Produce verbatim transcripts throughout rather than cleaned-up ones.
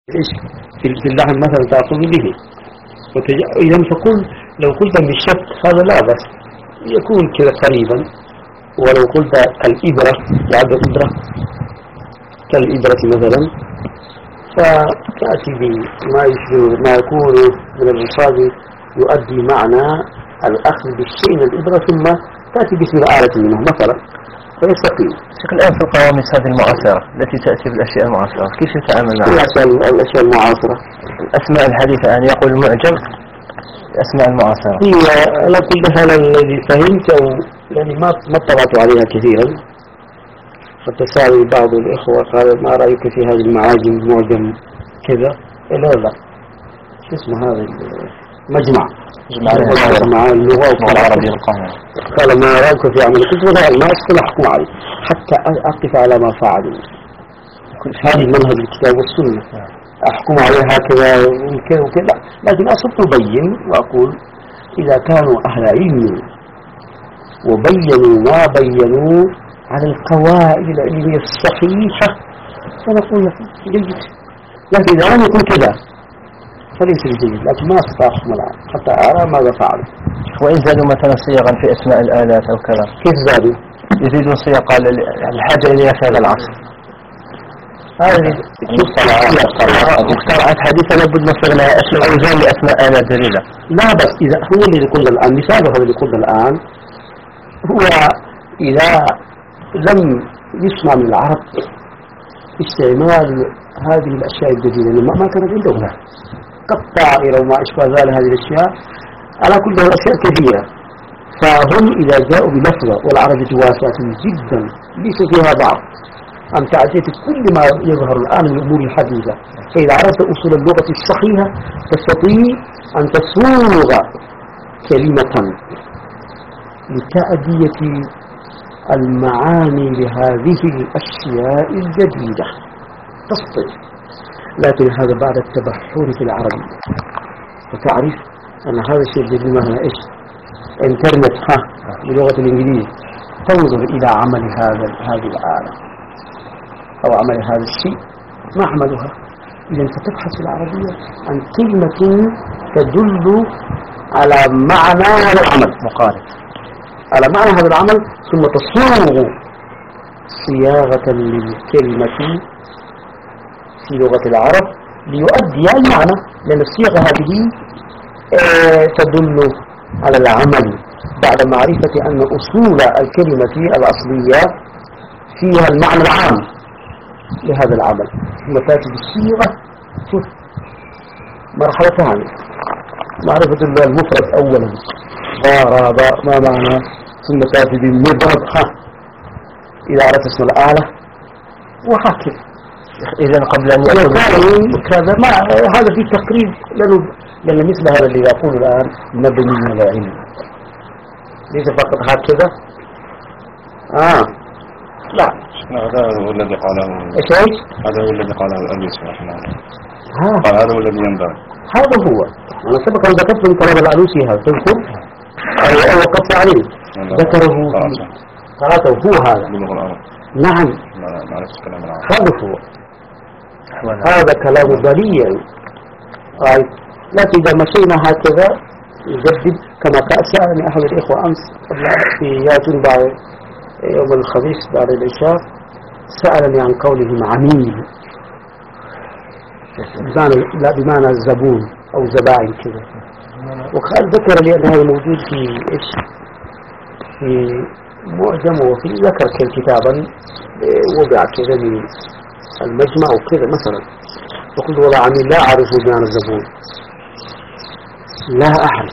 إيش في اللحم مثلا تأخذ به. إذا فقل لو قلت بالشك هذا لا بس يكون كذا قريبا، ولو قلت الإبرة بعد إبرة كالإبرة مثلا فتأتي بما يشبه ما يكون من الرصاد يؤدي معنى الأخذ بالشيء من الإبرة ثم تأتي باسم آلة منه مثلا فيستقيم. شيخ الآن في القواميس هذه المعاصرة التي تأتي بالأشياء المعاصرة كيف يتعامل معها؟ الأشياء المعاصرة الأسماء الحديثة أن يقول المعجم الأسماء المعاصرة هي أنا كل هذا الذي فهمت أو يعني ما ما اطلعت عليها كثيرا. فتساوي بعض الإخوة قال ما رأيك في هذه المعاجم معجم كذا لا لا شو اسمه هذا مجمع مجمع اللغة العربية القاهرة قال ما رأيك في عمل قلت له ما أستطيع أحكم عليه حتى أقف على ما فعلوا. هذه منهج الكتاب والسنة أحكم عليه هكذا وكذا وكذا، لكن أصبت أبين وأقول إذا كانوا أهل علم وبينوا ما بينوا على القواعد العلمية الصحيحة فنقول جيد، لكن إذا لم يكن كذا فليس بجيد، لكن ما أستطيع أحكم الآن حتى أرى ماذا فعلوا. وإن زادوا مثلا صيغا في أسماء الآلات أو كذا كيف زادوا؟ يزيدون صيغ الحاجة إليها في هذا العصر. هذه مخترعات حديثة لابد نصيغ لها أشياء أوزان لأسماء آلات جديدة. لا بس إذا هو اللي قلنا الآن مثال هذا اللي قلنا الآن هو إذا لم يسمع من العرب استعمال هذه الأشياء الجديدة لما ما كانت عندهم كالطائرة وما أشبه ذلك هذه الأشياء على كل الأشياء كثيرة، فهم إذا جاءوا بلفظة والعربية واسعة جدا ليس فيها ضعف أن تعطيك كل ما يظهر الآن من الأمور الحديثة، فإذا عرفت أصول اللغة الصحيحة تستطيع أن تصوغ كلمة لتأدية المعاني لهذه الأشياء الجديدة تستطيع. لكن هذا بعد التبحر في العربية وتعرف أن هذا الشيء الجديد مثلا إيش إنترنت ها بلغة الإنجليزية تنظر إلى عمل هذا هذه الآلة أو عمل هذا الشيء ما عملها، إذا فتبحث في العربية عن كلمة تدل على معنى هذا العمل مقارب على معنى هذا العمل ثم تصوغ صياغة للكلمة في لغة العرب ليؤدي المعنى، لأن الصيغة هذه اه تدل على العمل بعد معرفة أن أصول الكلمة الأصلية فيها المعنى العام لهذا العمل، ثم تأتي بالصيغة شوف مرحلة ثانية معرفة المفرد أولا ضرب ما معنى، ثم تأتي بالمضرب ها إذا عرفت اسم الآلة وهكذا. إذا قبل أن يكون كذا ما هذا في تقريب لأنه لأن مثل هذا اللي يقول الآن مبني على علم ليس فقط هكذا آه لا هذا هو الذي قاله إيش إيش هذا هو الذي قاله الألوسي رحمه الله. ها قال هذا هو الذي ينبغي. هذا هو أنا سبق أن ذكرت من كلام الألوسي هذا تذكر أو وقفت عليه ذكره قراته هو هذا بلغة العرب. نعم ما عرفت كلام العرب. هذا هو هذا كلام ضليل طيب. لكن إذا مشينا هكذا نجدد كما سألني أحد الإخوة أمس في ياتون بعد يوم الخميس بعد العشاء سألني عن قولهم عميل بمعنى لا بمعنى الزبون أو زبائن كذا، وقال ذكر لي أن هذا موجود في إيش في معجم وفي ذكر كل كتابا وضع كذا للمجمع وكذا مثلا، فقلت والله عميل لا أعرف بمعنى الزبون لا أعرف.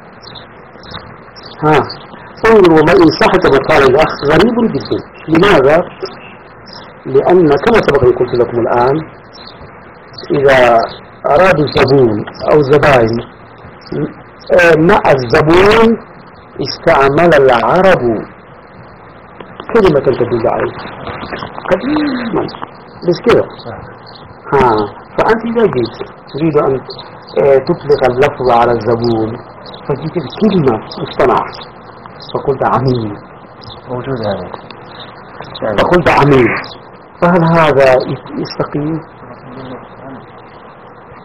ها انظر والله إن صح كما قال الأخ غريب جدا. لماذا؟ لأن كما سبق أن قلت لكم الآن إذا أرادوا زبون أو زبائن مع الزبون استعمل العرب كلمة تدل عليه قديما بس كده. ها فأنت إذا جيت تريد أن تطلق اللفظ على الزبون فجيت الكلمة اصطنعت فقلت عميل موجود هذا فقلت عميل، فهل هذا يستقيم؟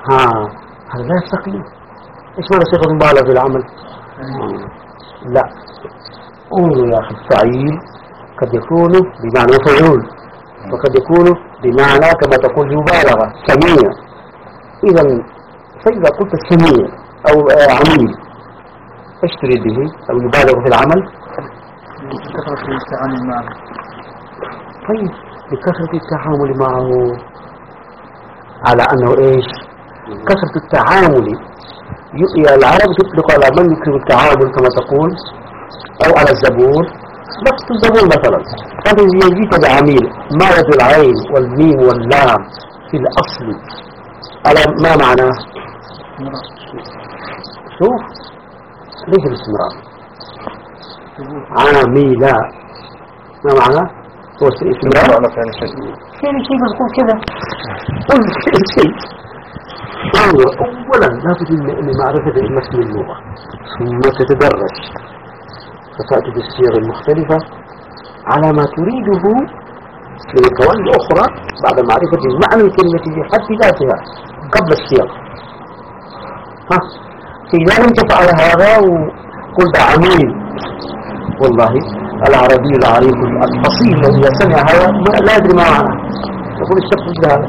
ها هذا لا يستقيم. إيش معنى صيغة مبالغة في العمل؟ آه. لا، قولوا يا أخي الفعيل قد يكون بمعنى فعول، وقد يكون بمعنى كما تقول مبالغة سميع. إذا فإذا قلت سميع أو عميل ايش تريد به؟ أو مبالغة في العمل؟ كثرة التعامل معه. طيب بكثرة التعامل معه على أنه إيش؟ كثرة التعامل. يا العرب تطلق على من يكرم التعامل كما تقول، أو على الزبون. نفس الزبون مثلا هذا يجيك بعميل، ما يد العين والميم واللام في الأصل على ما معناه؟ شوف ليس الاستمرار. عاملا ما معناه؟ هو الاستمرار. كل شيء بتقول كذا، قل كل شيء. أولا لابد من معرفة متن اللغة، ثم تتدرج فتأتي بالصيغ المختلفة على ما تريده من القوانين الأخرى بعد معرفة معنى الكلمة في حد ذاتها قبل الصيغ. ها إذا لم تفعل هذا وقلت عميل، والله العربي العريق الأصيل لو إذا سمع هذا لا يدري ما معناه، يقول الشخص هذا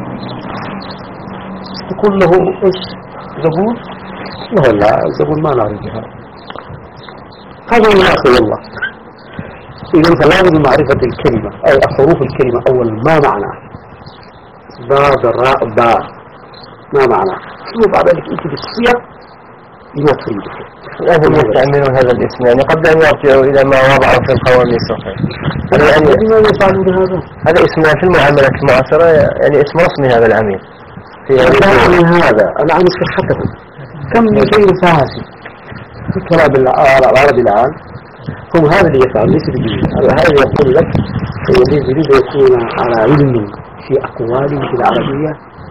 يقول له إيش زبون؟ لا لا الزبون ما نعرفها، هذا يناسب الله. إذا فلازم معرفة الكلمة أي حروف الكلمة أول ما معناه، ضاد راء باء ما معناه، ثم بعد ذلك أنت بالسياق ما تريده. لازم يستعملون هذا الاسم يعني قبل أن يرجعوا إلى ما وضعوا في القوانين الصحيحة. يعني لماذا يفعلون هذا؟ هذا اسم في المعاملات المعاصرة يعني اسم رسمي هذا العميل. أنا عن هذا أنا عن صحته. كم من شيء فاسد في كلام العربي الآن، هم هذا اللي يفعل ليس بجديد. هذا يقول لك الذي يريد يكون على علم في أقواله في العربية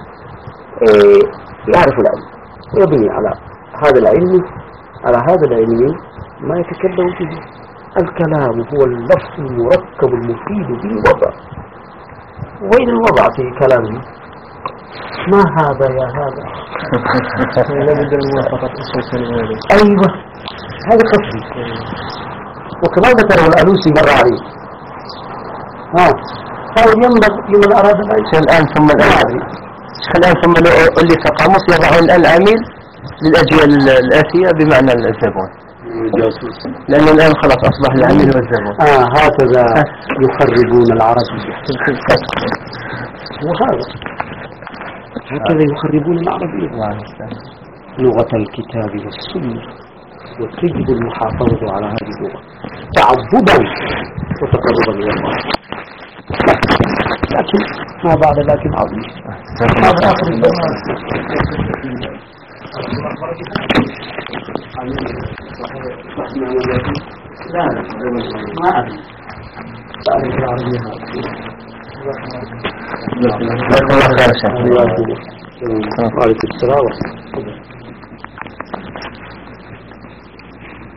يعرف العلم ويبني على هذا العلم على هذا العلم ما يتكلم فيه. الكلام هو اللفظ المركب المفيد بالوضع، وين الوضع في كلامه؟ ما هذا يا هذا؟ لابد من موافقة أصول الكلمة. أيوة هذا قصدي. وكما ذكره الألوسي مرة عليه، ها هذا ينبغي لمن أراد العيش الآن ثم الآن الآن ثم اللي في القاموس يضعون الآن عميل للأجيال الآتية بمعنى الزبون، لأنه الآن خلاص أصبح العميل والزبون. آه هكذا يخربون العربية. وهذا هكذا يخربون العربية، لغة الكتاب والسنة، وتجب المحافظة على هذه اللغة تعبدا وتقربا إلى الله. لكن ما بعد لكن عظيم. هذا آخر الزمان. لا ما أعرف تعرف العربية هذه. وعليكم السلام.